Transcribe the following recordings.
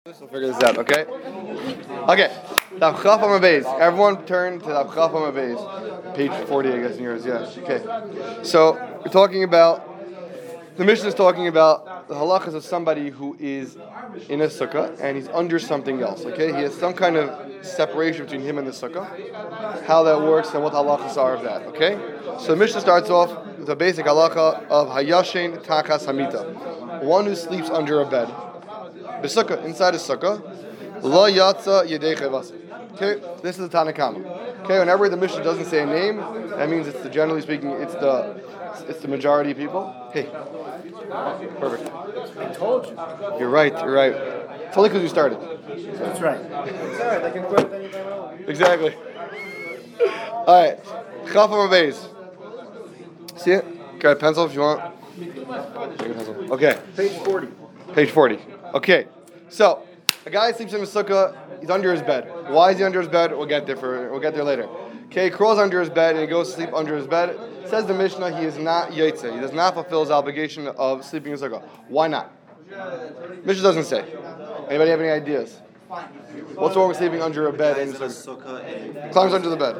We'll figure this out, okay? Okay. Daf Chaf Amar Beis. Everyone turn to Daf Chaf Amar Beis. Page 40, I guess, in yours, yes. Okay. So, we're talking about, the Mishnah is talking about the halachas of somebody who is in a sukkah and he's under something else, okay? He has some kind of separation between him and the sukkah, how that works and what the halachas are of that, okay? So, the Mishnah starts off with a basic halacha of Hayashin Tachas Hamita, one who sleeps under a bed. The sukkah, inside a sukkah, lo yatsa yedei chevasa. Okay, this is the Tanna Kama. Okay, whenever the Mishnah doesn't say a name, that means it's generally speaking, it's the majority of people. Hey, perfect. I told you. You're right. It's only because you started. That's right. It's all right. I can quit anytime I want. Exactly. All right, Chaf Amar Beis. See it? Got a pencil if you want. Okay. Page 40. Page 40. Okay, so a guy sleeps in a sukkah. He's under his bed. Why is he under his bed? We'll get there later. Okay, he crawls under his bed and he goes to sleep under his bed. Says the Mishnah, he is not yotze. He does not fulfill his obligation of sleeping in a sukkah. Why not? Mishnah doesn't say. Anybody have any ideas? What's wrong with sleeping under a bed in a sukkah? Climbs under the bed.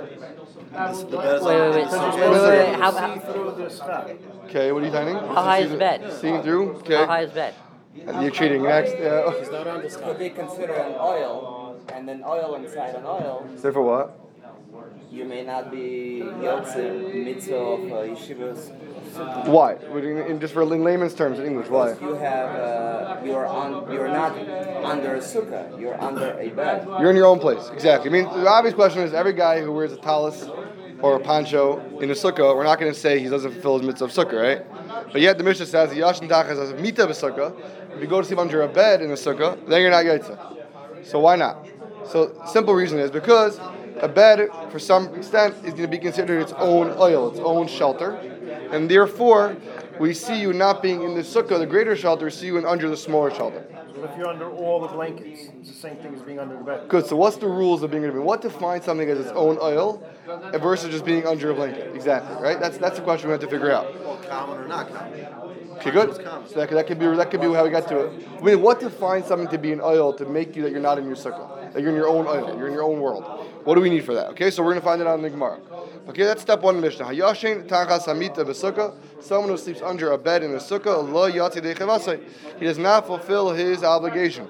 Wait. How Okay, what are you thinking? How high is the bed? Seeing through. Okay. How high is the bed? You're cheating. Next. Could be considered an oil, and then oil inside an oil. Say for what? You may not be yotze mitzvah of yeshivas. Why? Just for layman's terms in English, why? You have you're not under a sukkah. You're under a bed. You're in your own place. Exactly. I mean, the obvious question is every guy who wears a talis or a poncho in a sukkah, we're not going to say he doesn't fulfill his mitzvah of sukkah, right? But yet the Mishnah says, Yashin Tachas as a mita b'sukkah. If you go to sleep under a bed in a sukkah, then you're not yotze. So why not? So simple reason is because a bed, for some extent, is going to be considered its own oil, its own shelter. And therefore, we see you not being in the sukkah, the greater shelter, see you in under the smaller shelter. What if you're under all the blankets? It's the same thing as being under the bed. Good. So what's the rules of being under a bed? What defines something as its own oil versus just being under a blanket? Exactly, right? That's the question we have to figure out. Common or not common? Okay, good. So that could be how we got to it. I mean, what defines something to be an oil to make you that you're not in your sukkah, that you're in your own oil, you're in your own world? What do we need for that? Okay, so we're going to find it out in the Gemara. Okay, that's step one in the Mishnah. Hayashin tachas hamita b'sukkah. Someone who sleeps under a bed in a sukkah, lo yatsi dei chevasei. He does not fulfill his obligation.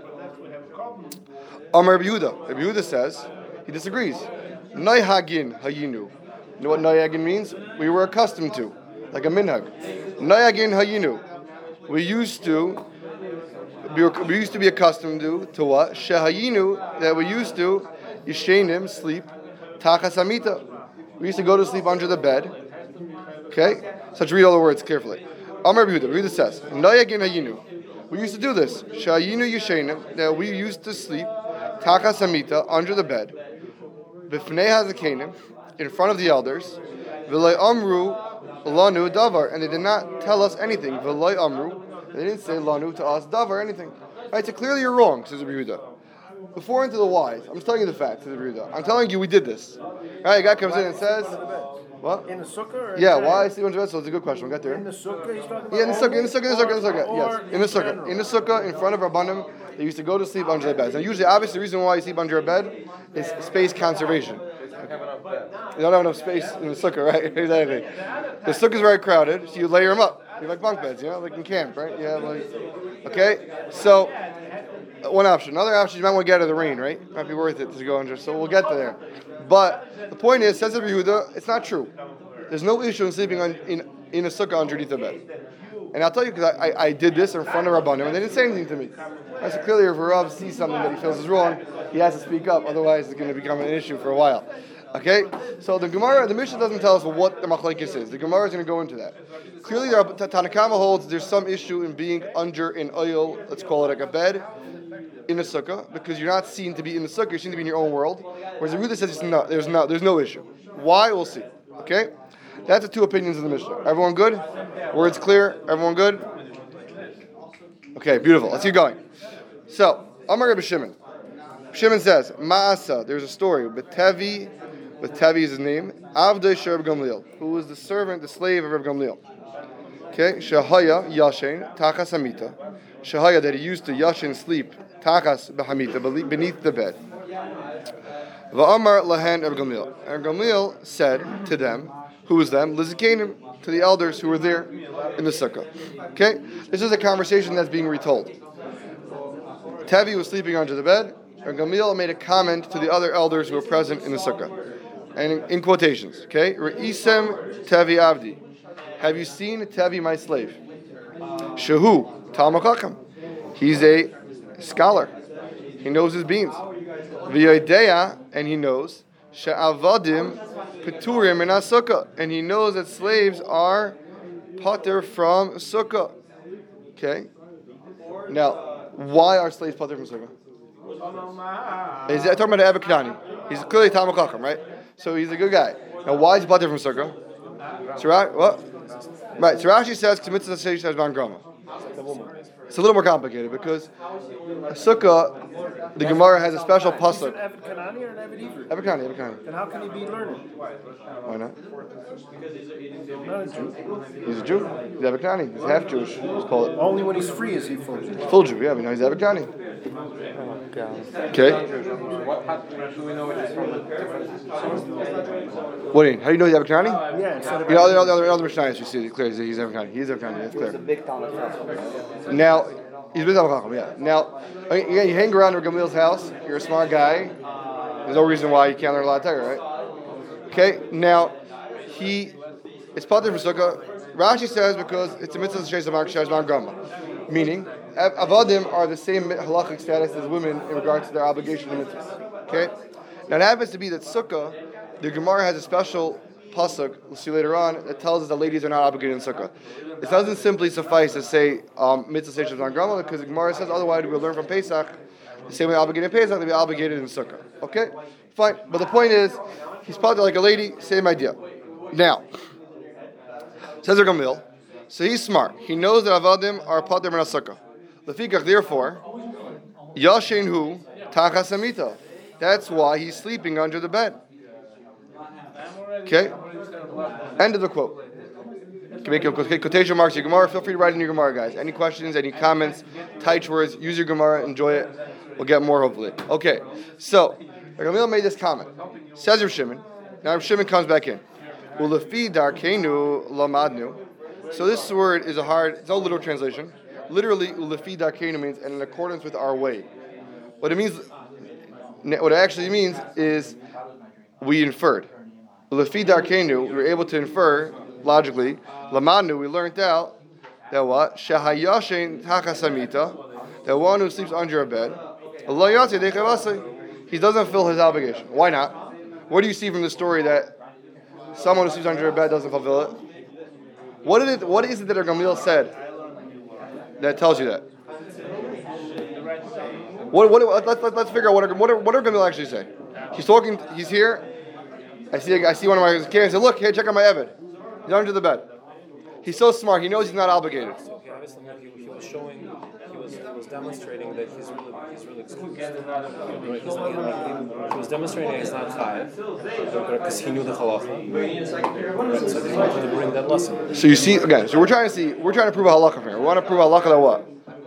Amar Rabbi Yehuda. Rabbi Yehuda says he disagrees. Noyhagin hayinu. You know what noyhagin means? We were accustomed to, like a minhag. Noyhagin hayinu. We used to be accustomed to what? Shehayinu, that we used to yishenim, sleep, tachas hamita. We used to go to sleep under the bed. Okay? So let's read all the words carefully. Amar Rabbi Yehuda says, Noyagin hayinu. We used to do this. Shayinu yishenim, that we used to sleep, tachas hamita, under the bed. B'fnei hazakenim, in front of the elders. V'loi amru lanu davar, and they did not tell us anything. V'loi amru, they didn't say lanu to us davar, anything. Right? So clearly you're wrong, says Rabbi Yehuda. Before into the whys, I'm just telling you the facts, says Rabbi Yehuda. I'm telling you we did this. Right? A guy comes in and says, what? In the sukkah? Or yeah, why sleep under the bed? So it's a good question. We'll get there. In the sukkah, he's talking about? Yeah, in the sukkah. Yes, in the sukkah. general? In the sukkah, in front of Rabbanim, they used to go to sleep under the beds. And usually, obviously, the reason why you sleep under a bed is space conservation. You don't have enough space in the sukkah, right? Exactly. The sukkah is very crowded, so you layer them up. You like bunk beds, like in camp, right? Yeah, okay. So, one option. Another option, you might want to get out of the rain, right? Might be worth it to go under. So we'll get to there. But the point is, says Rabbi Yehuda, it's not true. There's no issue in sleeping in a sukkah underneath the bed. And I'll tell you because I did this in front of Rabbanim and they didn't say anything to me. Right, so clearly if a Rav sees something that he feels is wrong, he has to speak up. Otherwise it's going to become an issue for a while. Okay? So the Mishnah doesn't tell us what the machlekes is. The Gemara is going to go into that. Clearly Tanna Kama holds there's some issue in being under an oil, let's call it like a bed, in a sukkah, because you're not seen to be in the sukkah, you're seen to be in your own world. Whereas the Yehuda says there's no issue. Why? We'll see. Okay? That's the two opinions of the Mishnah. Everyone good? Words clear? Everyone good? Okay, beautiful. Let's keep going. So, Amar Rabbi Shimon. Shimon says, Ma'asa, there's a story, B'Tevi is his name, Avdei Shel Rabbi Gamliel, who was the servant, the slave of Rabbi Gamliel. Okay, Shahaya Yashin Tachas Hamita. Shahaya, that he used to Yashin sleep Tachas Bahamita, beneath the bed. Va'amar Lahan Er Gamil. Er Gamil said to them, who was them? Lizikanim, to the elders who were there in the sukkah. Okay, this is a conversation that's being retold. Tavi was sleeping under the bed. Er Gamil made a comment to the other elders who were present in the sukkah. And in quotations, okay? Re'isem Tavi Avdi. Have you seen Tavi, my slave? Shehu, Talmud Chacham. He's a scholar. He knows his beans. V'yodeya, and he knows. She'avadim Peturim in sukkah. And he knows that slaves are pater from sukkah. Okay? Now, why are slaves pater from sukkah? He's talking about Abba Kanani. He's clearly Talmud Chacham, right? So he's a good guy. Now, why is he pater from sukkah? So, what? Right, so Rashi says, it's a little more complicated because a sukkah, the Gemara has a special pasuk. Is it Evid Kanani or an Evid Ivri? Evid Kanani. Then how can he be learned? Why not? Not a Jew. He's a Jew. He's Evid Kanani. He's half Jewish. Let's call it. Only when he's free is he full Jew. Full Jew, yeah, but now he's Evid Kanani. Okay. What do you mean? How do you know he's Evid Kanani? Yeah, instead of You know, the other Mishnayos you see it clear. He's Evid Kanani. He's Evid Kanani. That's It's a clear. big Talmud Chacham. Now, he's been Talmud Chacham, yeah. Now, again, you hang around Gamliel's house. You're a smart guy. There's no reason why you can't learn a lot of Torah, right? Okay. Now, it's pater from sukkah. Rashi says because it's a mitzvah sheiz gama, meaning avadim are the same halachic status as women in regards to their obligation to mitzvahs. Okay. Now it happens to be that sukkah, the Gemara has a special pasuk, we'll see later on, that tells us that ladies are not obligated in sukkah. It doesn't simply suffice to say mitzvah sheiz gama, because the Gemara says otherwise we'll learn from Pesach the same way obligated in Pesach, they'll be obligated in sukkah. Okay, fine. But the point is, he's pater like a lady. Same idea. Now. Says the Gamil, so he's smart. He knows that avadim are pater min sukkah. Lefikach, therefore, yashin hu tachas hamita. That's why he's sleeping under the bed. Okay. End of the quote. You can make quotation marks. Your Gemara. Feel free to write in your Gemara, guys. Any questions? Any comments? Tight words. Use your Gemara. Enjoy it. We'll get more hopefully. Okay. So Gamil made this comment. Says Rav Shimon. Now Rav Shimon comes back in. Ulefi darkenu lamadnu. So this word is it's no literal translation. Literally, ulefi darkenu means and in accordance with our way. What it actually means is we inferred. Ulefi darkenu, we were able to infer logically. Lamadnu, we learned out that what? Shahayashin takasamita, that one who sleeps under a bed, he doesn't fulfill his obligation. Why not? What do you see from the story that someone who sleeps under a bed doesn't fulfill it? What is it that Gamliel said that tells you that? Let's figure out what Gamliel actually say. He's talking. He's here. I see one of my kids. I say, look, hey, check out my Evid. He's under the bed. He's so smart. He knows he's not obligated. He was demonstrating that he's really excused. He was demonstrating he's not chayav because he knew the halacha. Right, so he wanted to bring that lesson. So you see again. So we're trying to prove a halacha here. We want to prove a halacha that what?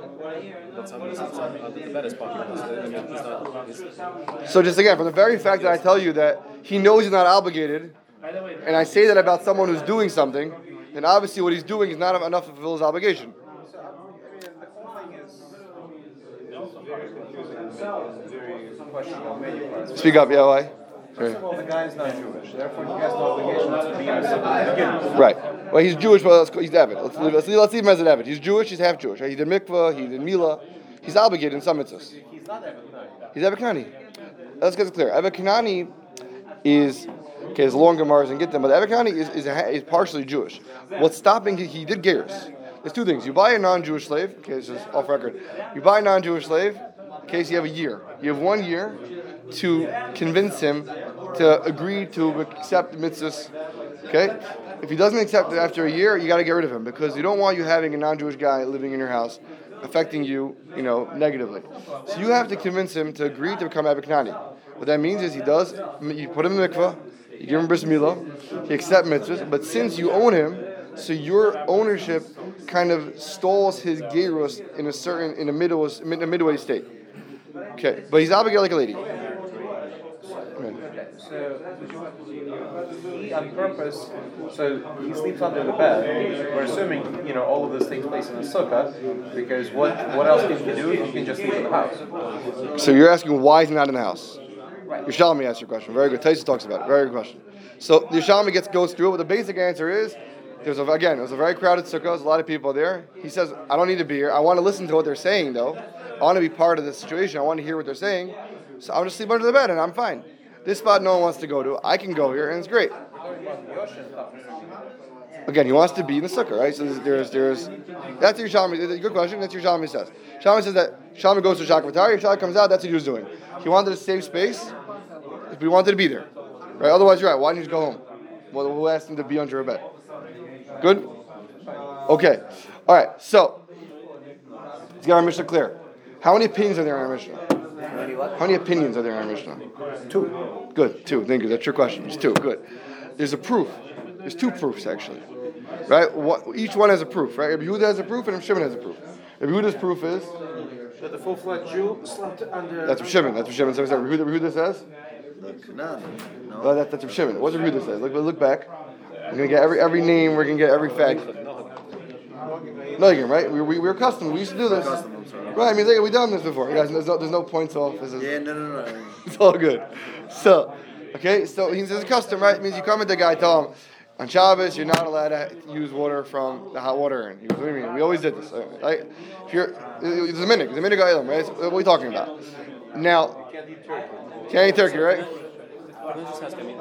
So just again, from the very fact that I tell you that he knows he's not obligated, and I say that about someone who's doing something, then obviously what he's doing is not enough to fulfill his obligation. Speak up, yeah, why? First of all, the guy is not Jewish, therefore he has no obligation to be in the sukkah. Right. Well, he's Jewish, but he's David. Let's leave him as an David. He's Jewish, he's half Jewish. Right? He did mikvah, he did milah. He's obligated in some mitzvahs. He's not Evid Kanani. He's Evid Kanani. Let's get it clear. Evid Kanani is, okay, there's long Gemaras and get them, but Evid Kanani is partially Jewish. What's stopping, he did Geras. There's two things. You buy a non-Jewish slave, okay, this is off record. You buy a non-Jewish slave, in case you have a year. You have 1 year to convince him to agree to accept mitzvahs. Okay? If he doesn't accept it after a year, you got to get rid of him because you don't want you having a non-Jewish guy living in your house affecting you, negatively. So you have to convince him to agree to become Evid Kanani. What that means is you put him in the mikvah, you give him bris milah, he accepts mitzvahs, but since you own him, So your ownership kind of stalls his gerus in a midway state. Okay, but he's obligated like a lady. So he on purpose, so he sleeps under the bed. We're assuming, all of this takes place in the sukkah, because what else can he do? He can just sleep in the house. So you're asking why he's not in the house. Yerushalmi asked your question. Very good. Taisa talks about it. Very good question. So the Yerushalmi goes through it, but the basic answer is, it was a very crowded sukkah. There's a lot of people there. He says, I don't need to be here. I want to listen to what they're saying, though. I want to be part of the situation. I want to hear what they're saying. So I'm just sleep under the bed, and I'm fine. This spot no one wants to go to. I can go here, and it's great. Again, he wants to be in the sukkah, right? So there's that's your Yerushalmi. Good question. That's your Yerushalmi says. Yerushalmi says that Yerushalmi goes to Shakavatari. If Yerushalmi comes out, that's what he was doing. He wanted to save space, but he wanted to be there, right? Otherwise, you're right. Why didn't you just go home? Well, who asked him to be under a bed? Good. Okay. All right. So let's get our Mishnah clear. How many opinions are there in our Mishnah? How many opinions are there in our Mishnah? 2. Good. 2. Thank you. That's your question. It's 2. Good. There's a proof. There's 2 proofs actually. Right? Each one has a proof. Right? Rabbi Yehuda has a proof and Rabbi Shimon has a proof. Rabbi Yehuda's proof is that the full-fledged Jew slept under. That's Rabbi Shimon. That's Rabbi Shimon. So Rabbi Yehuda says. No. That's Rabbi Shimon. What does Rabbi Yehuda say? Look back. We're gonna get every name. We're gonna get every fact. No, again, right? We're accustomed. We used to do this. Right? I mean, we've done this before. Guys, there's no points off. No. It's all good. So, okay. So he says a custom, right? It means you come at the guy, tell him on Shabbos you're not allowed to use water from the hot water urn. He goes, what do you mean? We always did this, right? If you're, it's a minhag item, right? So what are we talking about? Now, can't eat turkey, right? Can I just ask, Rabbi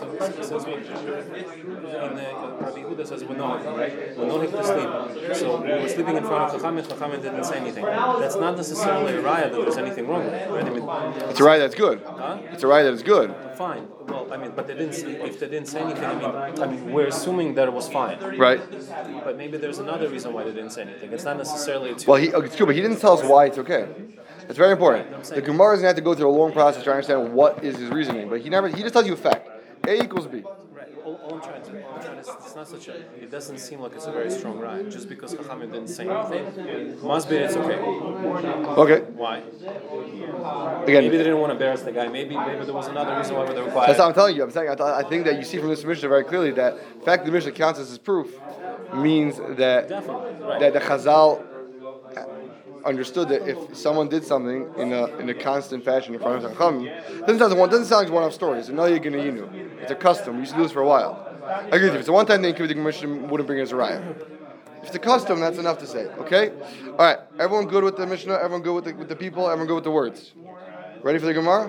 Yehuda says we're not, right? We're not to sleep. So we're sleeping in front of Chachamim didn't say anything. That's not necessarily a raya that there's anything wrong with it, right? It's a raya that's good. Huh? It's a raya that is good. Fine. Well, but they didn't. If they didn't say anything, I mean, we're assuming that it was fine. Right. But maybe there's another reason why they didn't say anything. It's not necessarily. It's true, but he didn't tell us why it's okay. It's very important. The Gemara is going to have to go through a long process to understand what is his reasoning, but he just tells you a fact. A equals B. Right. All I'm trying to it's not such a. It doesn't seem like it's a very strong right. Just because Chachamim didn't say anything, must be it's okay. Okay. Why? Again, maybe they didn't want to embarrass the guy. Maybe there was another reason why they were quiet. That's what I'm telling you. I think that you see from this Mishnah very clearly that the fact that the Mishnah counts as his proof means that that the Chazal understood that if someone did something in a constant fashion in front of Chachamim, doesn't sound like one-off stories. It's a custom. We used to do this for a while. I agree with you. If it's a one-time thing, the Mishnah wouldn't bring it as a raya. If it's a custom, that's enough to say. Okay? All right. Everyone good with the Mishnah? Everyone good with the people? Everyone good with the words? Ready for the Gemara?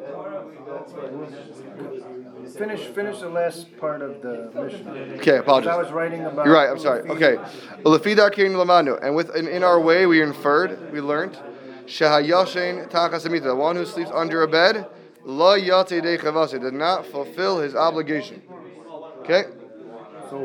Finish the last part of the Mishnah. Okay, apologies. I was writing about. You're right. I'm sorry. Okay. And in our way, we learned, the one who sleeps under a bed, did not fulfill his obligation. Okay. So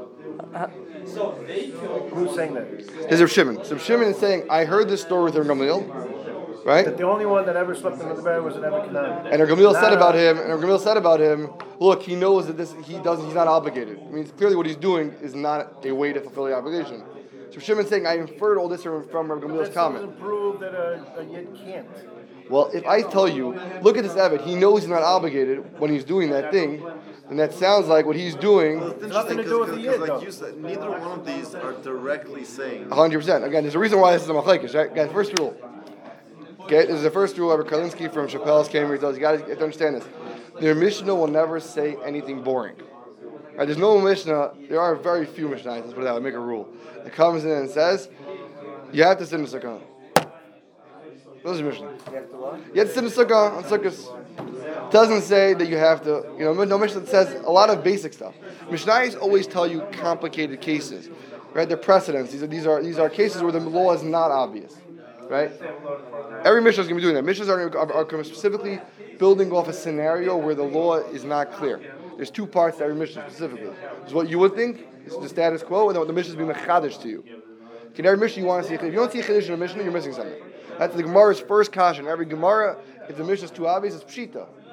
who's saying that? This is Rav Shimon. So Rav Shimon is saying, I heard this story with Rav Gamliel, right? That the only one that ever slept under the bed was an Nebuchadnezzar. And Rav Gamliel said about him, look, he knows that he's not obligated. I mean, clearly what he's doing is not a way to fulfill the obligation. So Rav Shimon's saying, I inferred all this from Rav Gamliel's comment. That doesn't prove that a Yid can't. Well, if I tell you, look at this Eved, he knows he's not obligated when he's doing that thing, then that sounds like what he's doing. Well, it's nothing to do with the Yid, like you said, neither one of these are directly saying. 100%. Again, there's a reason why this is a machlekes, right? Guys, first rule. Okay, this is the first rule. Rabbi Kalinsky from Chappelle's Cambridge tells you got to understand this. Their Mishnah will never say anything boring. Right? There's no Mishnah. There are very few Mishnahs. Let's put it that way. Make a rule. It comes in and says, you have to sit in the sukkah. Those are Mishnah. You have to sit in the sukkah on sukkahs. It doesn't say that you have to. No Mishnah says a lot of basic stuff. Mishnahs always tell you complicated cases, right? They're precedents. These are cases where the law is not obvious. Right? Every Mishnah is going to be doing that. Mishnahs are specifically building off a scenario where the law is not clear. There's 2 parts to every Mishnah specifically. There's what you would think is the status quo, and then what the Mishnah is being mechadish to you. In every Mishnah you want to see. If you don't see a chiddush in a Mishnah, you're missing something. That's the Gemara's first caution. Every Gemara, if the Mishnah is too obvious, it's pshita.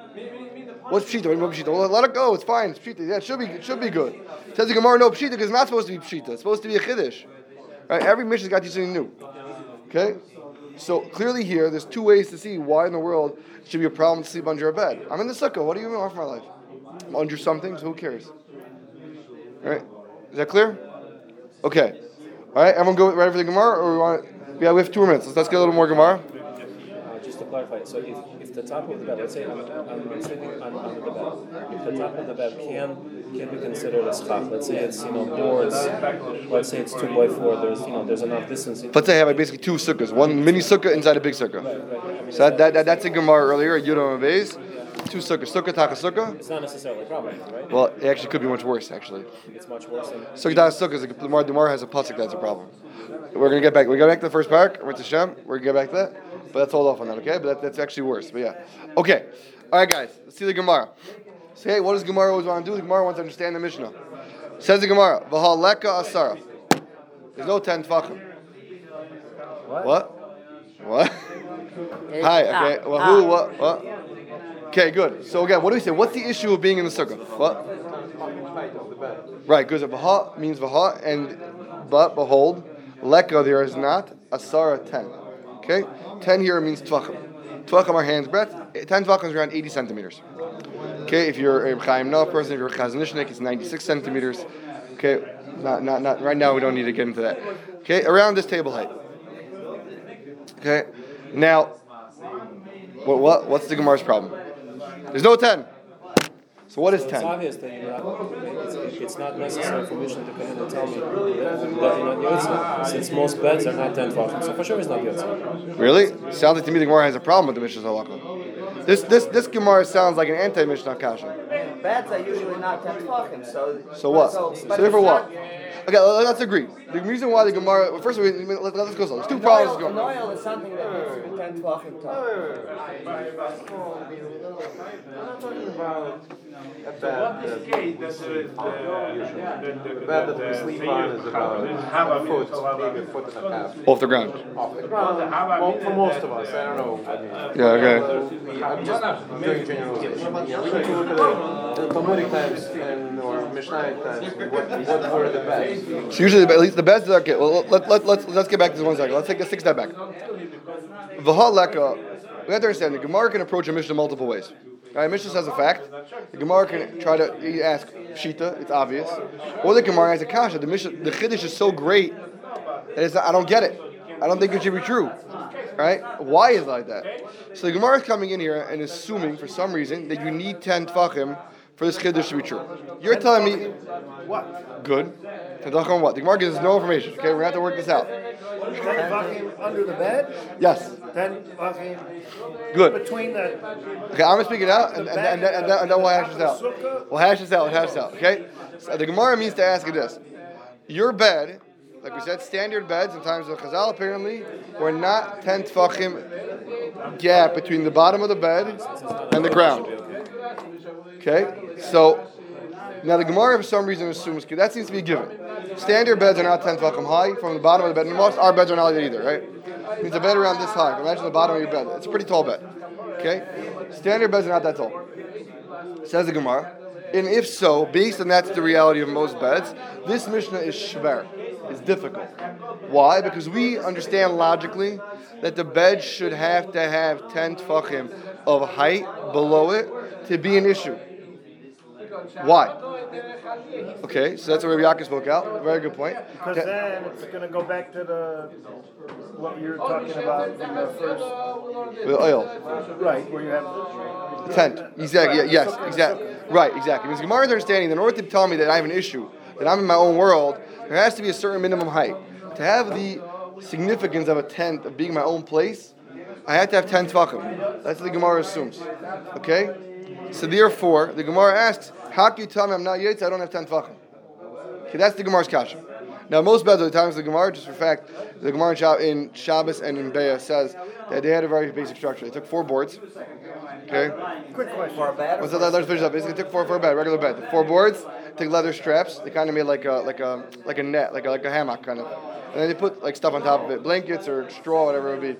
What's pshita? What do you mean pshita? Well, let it go. It's fine. It's pshita. Yeah, it should be good. Says the Gemara, no pshita because it's not supposed to be pshita. It's supposed to be a chiddush. Right? Every mishnah's got you something new. Okay. So clearly here, there's two ways to see why in the world it should be a problem to sleep under a bed. I'm in the sukkah. What do you even want from my life? I'm under something, so who cares? All right. Is that clear? Okay. All right. Everyone go ready for the Gemara, or we want? Yeah, we have 2 minutes. Let's get a little more Gemara. Just to clarify, so if the top of the bed, let's say I'm sleeping under the bed, if the top of the bed can be considered a schach, let's say it's boards, let's say it's 2x4, there's enough distance. Let's say I have basically 2 sukkahs, one mini sukkah inside a big sukkah. Right. So that's a Gemara earlier, Yudam and Beis. 2 sukkahs, sukkah taka sukkah. It's not necessarily a problem, right? Well, it actually could be much worse. Actually, It's much worse than. sukkah taka sukkah. The Gemara has a pasuk that's a problem. We're gonna get back. We go back to the first parak. We're to Shem. We're gonna get back to that. But let's hold off on that, okay? But that's actually worse. But yeah, okay. All right, guys. Let's see the Gemara. Say, hey, what does Gemara always want to do? The Gemara wants to understand the Mishnah. Says the Gemara, V'hal leka asara. There's no 10 tefachim. What? Hi. Okay. Well, who? What? Okay, good. So again, what do we say? What's the issue of being in the sukkah? What? Right. Good. So Vaha means Vaha, but behold, leka there is not asara 10. Okay, 10 here means tvachim. Tvachim are hands breadth. 10 tvachim is around 80 centimeters. Okay, if you're a Chaim Nov person, if you're a Chaznishnik, it's 96 centimeters. Okay, not right now. We don't need to get into that. Okay, around this table height. Okay, now, what's the Gemara's problem? There's no 10. So what is 10? It's obvious that it's not necessary for Mishnah to come in and tell me that you're not Yotzei, since most beds are not 10 tefachim. So for sure it's not Yotzei. Really? Sounds like to me the Gemara has a problem with the Mishnah's halakha. This Gemara sounds like an anti-Mishnah kasha. Beds are usually not 10 tefachim, So what? So therefore what? Okay, let's agree. The reason why the Gemara... Well, first, let's go slow. There's 2 problems. An oil is something that needs to be 10 tefachim tall. The bed that we sleep on is about a foot, maybe a foot and a half. Off the ground. Off the ground, well, for most of us, I don't know. I mean, Yeah, okay. I'm just doing generalization. Yeah, we need to look at the Talmudic times and or Mishnah times. What were the beds? So usually, at least the beds are okay. Well, let's get back to this 1 second. Let's take a 6 step back. V'ha leka. We have to understand the Gemara can approach a Mishnah multiple ways. Right, Mishnah says a fact. The Gemara can try to ask Pshita, it's obvious. Or the Gemara has a kasha. The Chiddush is so great that I don't get it. I don't think it should be true. Right? Why is it like that? So the Gemara is coming in here and assuming for some reason that you need 10 tefachim for this Chiddush to be true. You're telling me what? Good. Tefachim what? The Gemara gives us no information. Okay, we're going to have to work this out. 10 tefachim under the bed? Yes. 10 tefachim Good. between the... Okay, I'm going to speak it out and then we'll hash this out. We'll hash this out, okay? So the Gemara means to ask you this. Your bed, like we said, standard beds, sometimes the Chazal apparently, were not 10 tefachim gap between the bottom of the bed and the ground. Okay? So, now the Gemara for some reason assumes, that seems to be a given. Standard beds are not 10 tefachim high from the bottom of the bed, and most our beds are not like that either, right? It means a bed around this high. Imagine the bottom of your bed. It's a pretty tall bed. Okay? Standard beds are not that tall. Says the Gemara. And if so, based on that's the reality of most beds, this Mishnah is shver. It's difficult. Why? Because we understand logically that the bed should have to have 10 tefachim of height below it to be an issue. Why? Okay, so that's what Rabbi Yaakov spoke out. Very good point. Because then it's going to go back to what you were talking about in the first... With oil. Right, where you have... Tent. Exactly. Yeah, yes. Exactly. Right. Exactly. Because Gemara's understanding that in order to tell me that I have an issue, that I'm in my own world, there has to be a certain minimum height. To have the significance of a tent, of being my own place, I have to have 10 tefachim. That's what the Gemara assumes. Okay? So therefore, the Gemara asks, how can you tell me I'm not Yetz? I don't have 10 tefachim. Okay, that's the Gemara's kasha. Now, most beds of the times the Gemara, just for fact, the Gemara in Shabbos and in Be'ah says that they had a very basic structure. They took 4 boards. Okay? Quick question. For a bed? What's that? Let's finish up. Basically, they took 4 for a bed, regular bed. 4 boards, took leather straps. They kind of made like a net, like a hammock kind of. And then they put like stuff on top of it, blankets or straw, whatever it would be.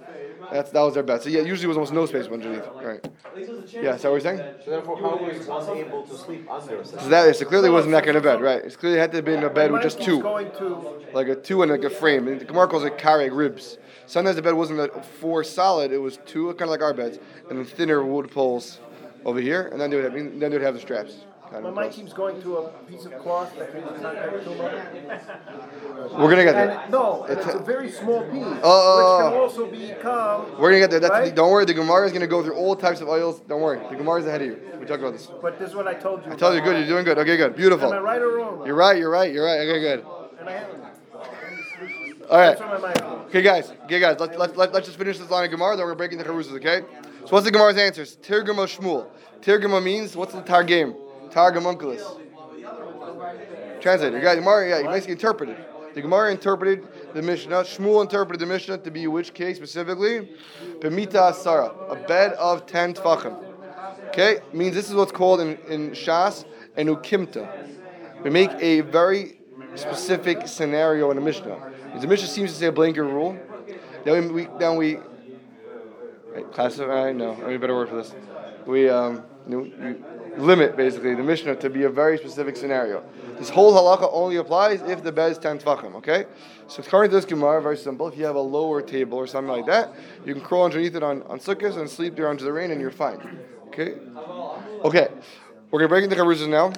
That was their bet. So yeah, usually it was almost no space underneath. Right. Yeah. So what are you saying? So therefore, how was one able to sleep under? So clearly wasn't that kind of bed, right? It's clearly had to have been a bed with just Mike two, keeps going to like a two and like a frame. And the Gemara calls it kareg ribs. Sometimes the bed wasn't like four solid; it was two, kind of like our beds, and then thinner wood poles over here, and then they would have the straps. Kind my of mind close. keeps going to a piece of cloth that can contact tumor. We're gonna get there. And it's a very small piece, which can Oh. also become. We're gonna get there. Right? Don't worry. The Gemara is gonna go through all types of oils. Don't worry. The Gemara is ahead of you. We talked about this. But this is what I told you. I told you, good. You're doing good. Okay, good. Beautiful. Am I right or wrong? You're right. Okay, good. And I haven't. All right. That's what my mind. Okay, guys. Let's just finish this line of Gemara. Then we're breaking the Charuzas. Okay. So what's the Gemara's answers? Tirguma Shmuel. Tirguma means what's the Targum? Targumunculus. Translator. Guys, Gemara. Yeah, you basically interpreted. The Gemara interpreted the Mishnah. Shmuel interpreted the Mishnah to be which case specifically? Bemita Asara, a bed of 10 tfachim. Okay, means this is what's called in Shas an ukimta. We make a very specific scenario in the Mishnah. The Mishnah seems to say a blanket rule. Then we classify. No, I need a better word for this. We limit basically the Mishnah to be a very specific scenario. This whole halacha only applies if the bed is 10 tefachim. Okay, so according to this Gemara, very simple. If you have a lower table or something like that, you can crawl underneath it on sukkahs and sleep there under the rain, and you're fine. Okay. We're gonna break into Charuzas now.